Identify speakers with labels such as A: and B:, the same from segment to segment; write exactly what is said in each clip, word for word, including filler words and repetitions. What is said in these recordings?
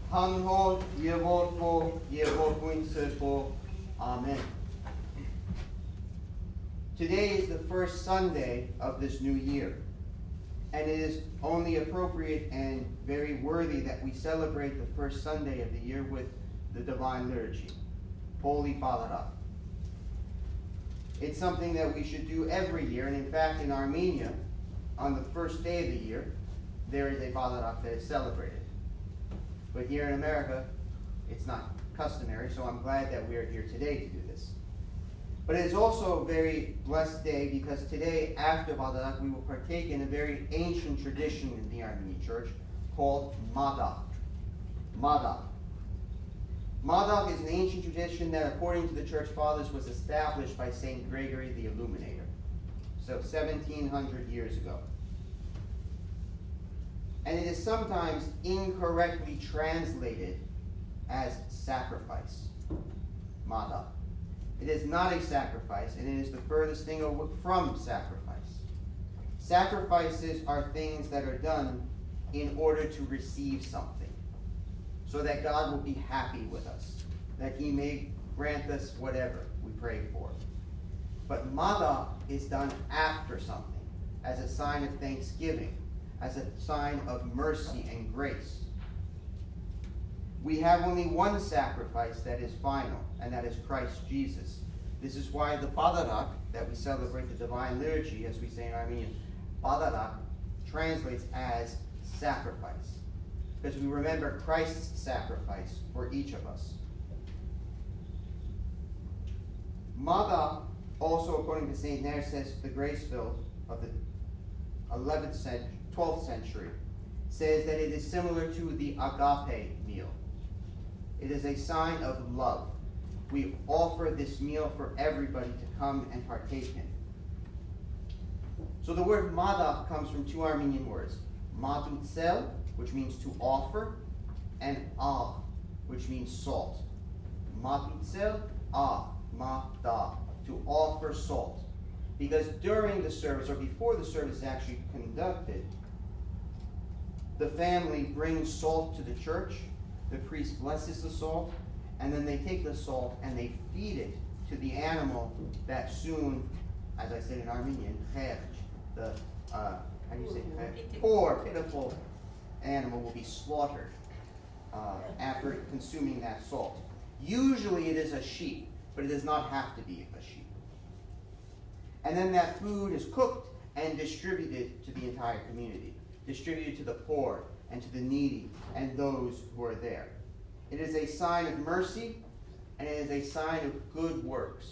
A: 한호 예volpo yevolpoinsepo. Amen. Today is the first Sunday of this new year, and it is only appropriate and very worthy that we celebrate the first Sunday of the year with the Divine Liturgy, Holy Padarak. It's something that we should do every year, and in fact in Armenia, on the first day of the year, there is a Padarak that is celebrated. But here in America, it's not customary, so I'm glad that we are here today to do this. But it is also a very blessed day because today, after Padarak, we will partake in a very ancient tradition in the Armenian Church called Madak. Madak. Madak is an ancient tradition that, according to the Church Fathers, was established by Saint Gregory the Illuminator, so seventeen hundred years ago. And it is sometimes incorrectly translated as sacrifice. Madak. It is not a sacrifice, and it is the furthest thing from sacrifice. Sacrifices are things that are done in order to receive something, so that God will be happy with us, that He may grant us whatever we pray for. But Madak is done after something, as a sign of thanksgiving, as a sign of mercy and grace. We have only one sacrifice that is final, and that is Christ Jesus. This is why the Padarak, that we celebrate the Divine Liturgy, as we say in Armenian, Padarak translates as sacrifice, because we remember Christ's sacrifice for each of us. Madak, also according to Saint Narcissus the Grace-filled of the eleventh century, twelfth century, says that it is similar to the agape meal. It is a sign of love. We offer this meal for everybody to come and partake in. So the word madak comes from two Armenian words, matutzel, which means to offer, and ah, which means salt. Matutzel, ah, mada, to offer salt. Because during the service, or before the service is actually conducted, the family brings salt to the church, the priest blesses the salt, and then they take the salt and they feed it to the animal that soon, as I said in Armenian, the, uh, how do you say, poor, pitiful animal will be slaughtered uh, after consuming that salt. Usually it is a sheep, but it does not have to be a sheep. And then that food is cooked and distributed to the entire community, distributed to the poor and to the needy and those who are there. It is a sign of mercy, and it is a sign of good works.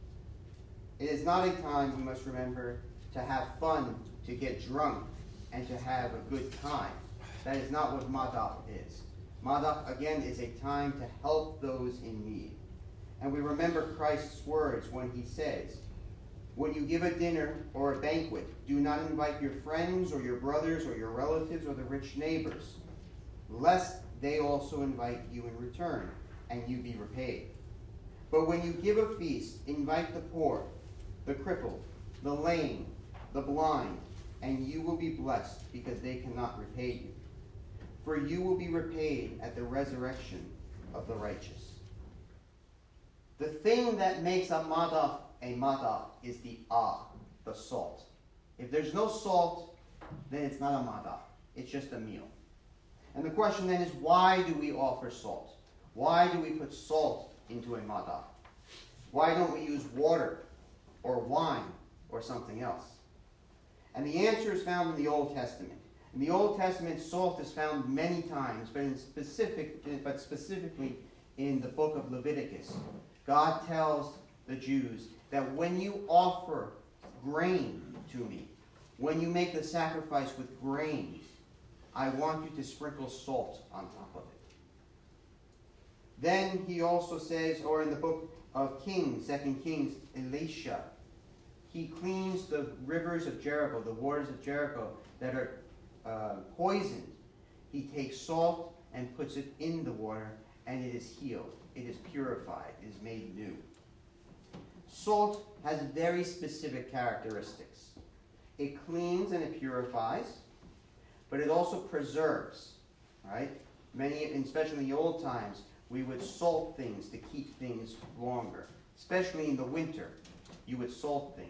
A: It is not a time, we must remember, to have fun, to get drunk, and to have a good time. That is not what Madak is. Madak, again, is a time to help those in need. And we remember Christ's words when He says, when you give a dinner or a banquet, do not invite your friends or your brothers or your relatives or the rich neighbors, lest they also invite you in return, and you be repaid. But when you give a feast, invite the poor, the crippled, the lame, the blind, and you will be blessed, because they cannot repay you. For you will be repaid at the resurrection of the righteous. The thing that makes a madak a madak is the ah, the salt. If there's no salt, then it's not a madak. It's just a meal. And the question then is, why do we offer salt? Why do we put salt into a madak? Why don't we use water or wine or something else? And the answer is found in the Old Testament. In the Old Testament, salt is found many times, but in specific, but specifically in the book of Leviticus. God tells the Jews that when you offer grain to me, when you make the sacrifice with grains, I want you to sprinkle salt on top of it. Then he also says, or in the book of Kings, Second Kings, Elisha, he cleans the rivers of Jericho, the waters of Jericho that are uh, poisoned. He takes salt and puts it in the water, and it is healed. It is purified. It is made new. Salt has very specific characteristics. It cleans and it purifies, but it also preserves, right? Many, especially in the old times, we would salt things to keep things longer. Especially in the winter, you would salt things.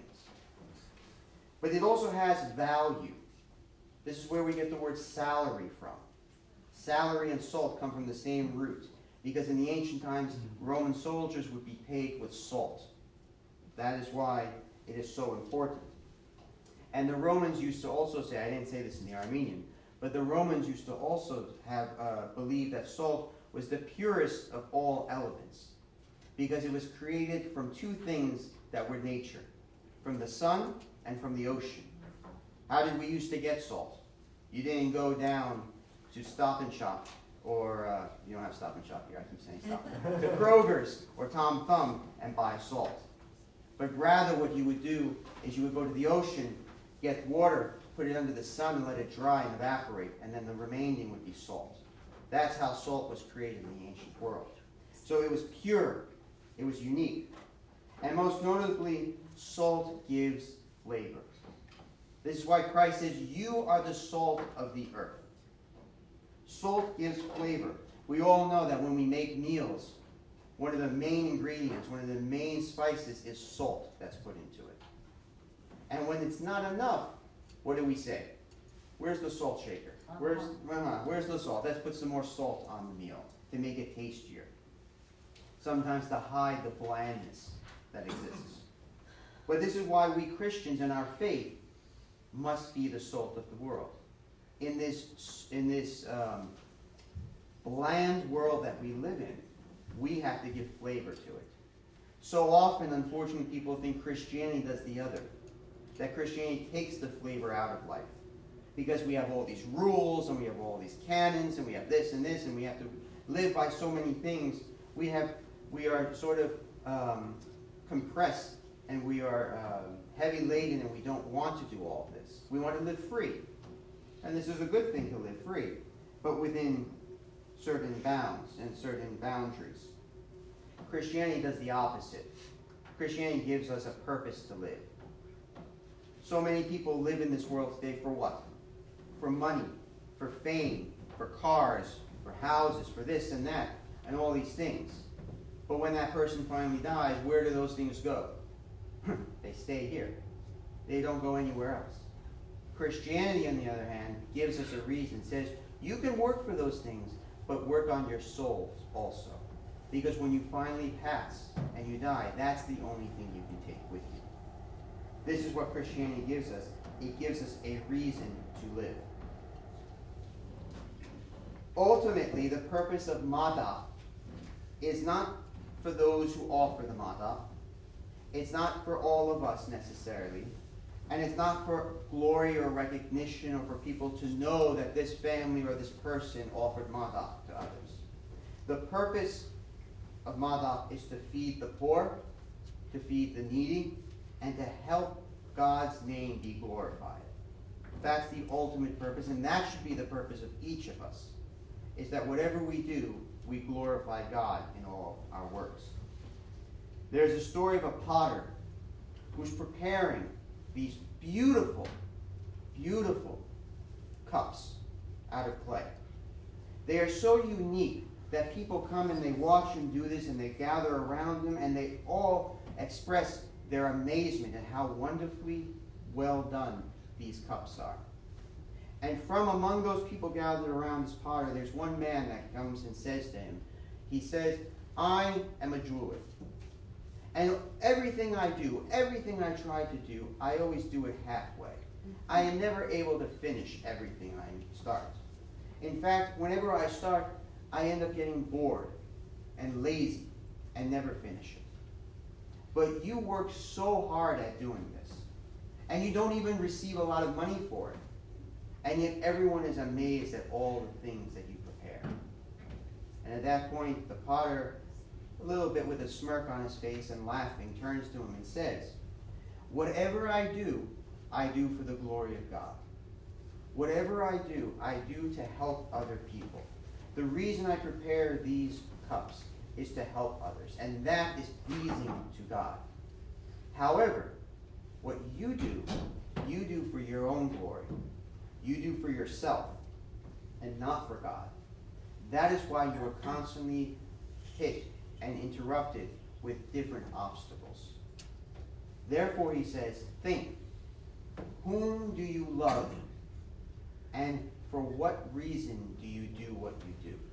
A: But it also has value. This is where we get the word salary from. Salary and salt come from the same root, because in the ancient times, Roman soldiers would be paid with salt. That is why it is so important. And the Romans used to also say, I didn't say this in the Armenian, but the Romans used to also have uh, believed that salt was the purest of all elements, because it was created from two things that were nature, from the sun and from the ocean. How did we used to get salt? You didn't go down to Stop and Shop, or uh, you don't have Stop and Shop here, I keep saying Stop, to Kroger's or Tom Thumb and buy salt. But rather what you would do is you would go to the ocean, get water, put it under the sun and let it dry and evaporate, and then the remaining would be salt. That's how salt was created in the ancient world. So it was pure, it was unique. And most notably, salt gives flavor. This is why Christ says, you are the salt of the earth. Salt gives flavor. We all know that when we make meals, one of the main ingredients, one of the main spices is salt that's put into it. And when it's not enough, what do we say? Where's the salt shaker? Where's, uh-huh, where's the salt? Let's put some more salt on the meal to make it tastier. Sometimes to hide the blandness that exists. But this is why we Christians in our faith must be the salt of the world. In this, in this um, bland world that we live in, we have to give flavor to it. So often, unfortunately, people think Christianity does the other. That Christianity takes the flavor out of life. Because we have all these rules, and we have all these canons, and we have this and this, and we have to live by so many things. We have, we are sort of um, compressed, and we are uh, heavy laden, and we don't want to do all of this. We want to live free. And this is a good thing to live free, but within certain bounds and certain boundaries. Christianity does the opposite. Christianity gives us a purpose to live. So many people live in this world today for what? For money, for fame, for cars, for houses, for this and that, and all these things. But when that person finally dies, where do those things go? They stay here. They don't go anywhere else. Christianity, on the other hand, gives us a reason. It says, you can work for those things, but work on your souls also. Because when you finally pass and you die, that's the only thing you can take with you. This is what Christianity gives us. It gives us a reason to live. Ultimately, the purpose of Madah is not for those who offer the Madah. It's not for all of us necessarily. And it's not for glory or recognition or for people to know that this family or this person offered Madah to others. The purpose of Madah is to feed the poor, to feed the needy, and to help God's name be glorified. That's the ultimate purpose, and that should be the purpose of each of us, is that whatever we do, we glorify God in all our works. There's a story of a potter who's preparing these beautiful, beautiful cups out of clay. They are so unique that people come and they watch him do this and they gather around him and they all express their amazement at how wonderfully well done these cups are. And from among those people gathered around this potter, there's one man that comes and says to him, he says, I am a jeweler. And everything I do, everything I try to do, I always do it halfway. I am never able to finish everything I start. In fact, whenever I start, I end up getting bored and lazy and never finish it. But you work so hard at doing this, and you don't even receive a lot of money for it. And yet everyone is amazed at all the things that you prepare. And at that point, the potter, a little bit with a smirk on his face and laughing, turns to him and says, whatever I do, I do for the glory of God. Whatever I do, I do to help other people. The reason I prepare these cups is to help others, and that is pleasing to God. However, what you do, you do for your own glory. You do for yourself and not for God. That is why you are constantly hit and interrupted with different obstacles. Therefore, he says, think, whom do you love, and for what reason do you do what you do?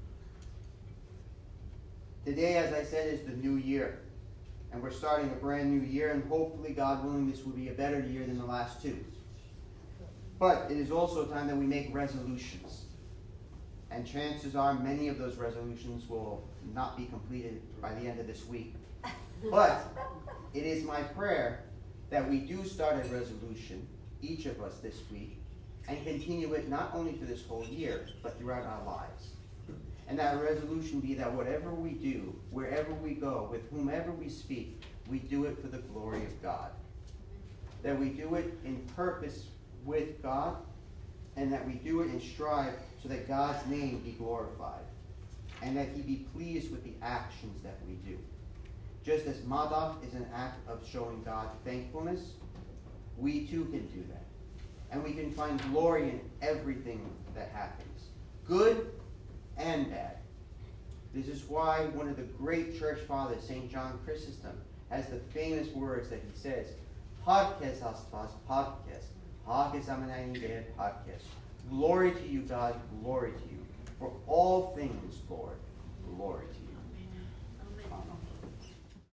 A: Today, as I said, is the new year, and we're starting a brand new year, and hopefully, God willing, this will be a better year than the last two. But it is also time that we make resolutions. And chances are many of those resolutions will not be completed by the end of this week. But it is my prayer that we do start a resolution, each of us this week, and continue it not only for this whole year, but throughout our lives. And that resolution be that whatever we do, wherever we go, with whomever we speak, we do it for the glory of God. That we do it in purpose with God, and that we do it and strive so that God's name be glorified, and that he be pleased with the actions that we do. Just as Madah is an act of showing God thankfulness, we too can do that. And we can find glory in everything that happens, good and bad. This is why one of the great church fathers, Saint John Chrysostom, has the famous words that he says, Podcast aspas, podcast, hagesamanayiger podcast. Glory to you, God, glory to you. For all things, Lord, glory to you.